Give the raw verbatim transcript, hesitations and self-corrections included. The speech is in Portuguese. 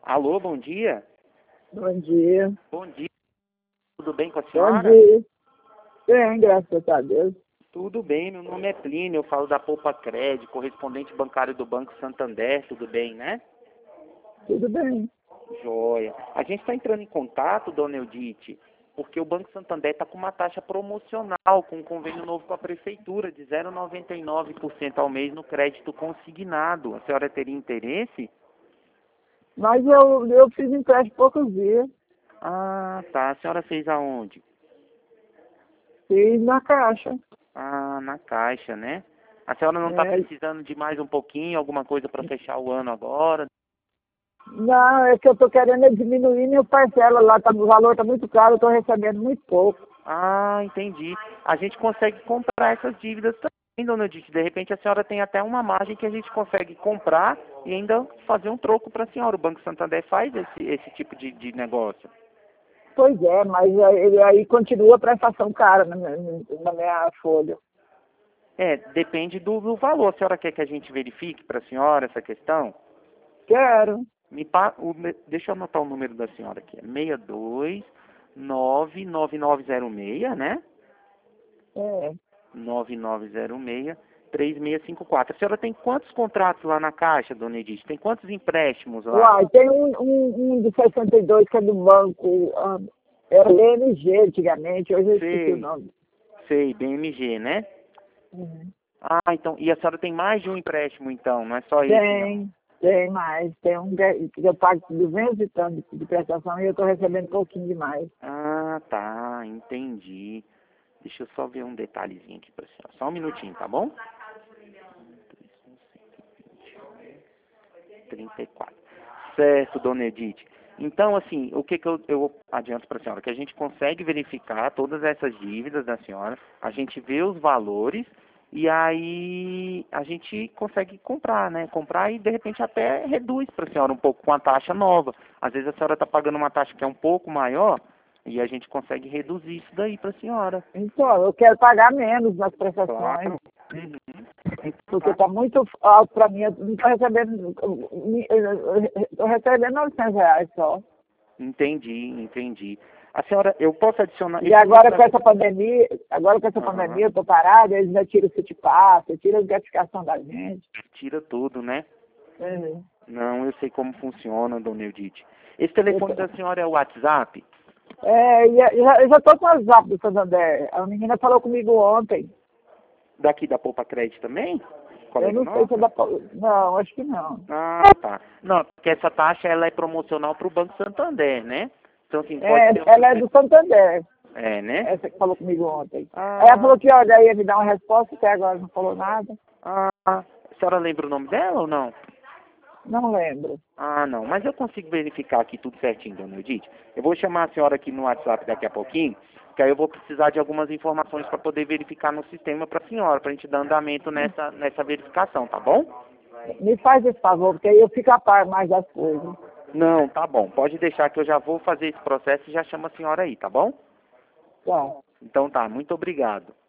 Alô, bom dia. Bom dia. Bom dia. Tudo bem com a Bom senhora? dia. Bem, graças a Deus. Tudo bem, meu nome é Plínio, eu falo da Poupa Crédito, correspondente bancário do Banco Santander, tudo bem, né? Tudo bem. Joia. A gente está entrando em contato, dona Eudite, porque o Banco Santander está com uma taxa promocional, com um convênio novo com a Prefeitura, de zero vírgula noventa e nove por cento ao mês no crédito consignado. A senhora teria interesse? Mas eu, eu fiz empréstimo poucos dias. Ah, tá. A senhora fez aonde? Fiz na caixa. Ah, na Caixa, né? A senhora não está É, precisando de mais um pouquinho, alguma coisa para fechar o ano agora? não, é que eu estou querendo é diminuir meu parcela lá. Tá, o valor está muito caro, eu estou recebendo muito pouco. Ah, entendi. A gente consegue comprar essas dívidas também, dona Edith. De repente a senhora tem até uma margem que a gente consegue comprar e ainda fazer um troco para a senhora. O Banco Santander faz esse, esse tipo de, de negócio. Pois é, mas aí, aí continua a prestação cara na minha, na minha folha. É, depende do, do valor. A senhora quer que a gente verifique para a senhora essa questão? Quero. Me pa, o, deixa eu anotar o número da senhora aqui. É seis dois nove nove nove zero seis, né? É. nove nove zero seis, três seis cinco quatro. A senhora tem quantos contratos lá na Caixa, dona Edith? Tem quantos empréstimos lá? Uai, tem um, um, um de sessenta e dois que é do banco. ah, Era B M G antigamente, hoje eu esqueci o Sei, nome. sei, B M G, né? Uhum. Ah, então, e a senhora tem mais de um empréstimo, então, não é só esse, não? Tem, tem mais. Tem um que que eu pago duzentos e tanto de prestação e eu estou recebendo um pouquinho demais. Ah, tá, entendi. Deixa eu só ver um detalhezinho aqui pra senhora. Só um minutinho, tá bom? trinta e quatro. Certo, dona Edith. Então, assim, o que, que eu, eu adianto para a senhora? Que a gente consegue verificar todas essas dívidas da senhora, a gente vê os valores e aí a gente consegue comprar, né? Comprar e de repente até reduz para a senhora um pouco com a taxa nova. Às vezes a senhora está pagando uma taxa que é um pouco maior e a gente consegue reduzir isso daí para a senhora. Então, eu quero pagar menos nas prestações, Claro. Uhum. porque está muito alto para mim. Eu não estou recebendo, estou recebendo novecentos reais só. Entendi, entendi. A senhora, eu posso adicionar... E Esse agora com número essa pandemia, agora com essa da... Aham. pandemia, eu estou parada, eles já tiram o Citipass, tiram a gratificação da gente. Tira tudo, né? Uhum. Não, eu sei como funciona, dona Eudite. Esse telefone da senhora é o WhatsApp? É, e eu já- eu já estou com o WhatsApp do Santander. A menina falou comigo ontem. Daqui da Poupa Crédito também? Eu Colega não sei se é nossa? da... Não, acho que não. Ah, tá. Não, porque essa taxa ela é promocional para o Banco Santander, né? Então, assim, pode É, ser... ela é do Santander, É, né? essa que falou comigo ontem. Aí ela Ah, falou que, olha, ia me dar uma resposta, até agora não falou nada. ah, a senhora lembra o nome dela ou não? Não lembro. Ah, não, mas eu consigo verificar aqui tudo certinho, dona Edith. Eu vou chamar a senhora aqui no WhatsApp daqui a pouquinho, que aí eu vou precisar de algumas informações para poder verificar no sistema para a senhora, para a gente dar andamento nessa, nessa verificação, tá bom? Me faz esse favor, porque aí eu fico a par mais das coisas. Não, tá bom. Pode deixar que eu já vou fazer esse processo e já chamo a senhora aí, tá bom? Tá. Então tá, muito obrigado.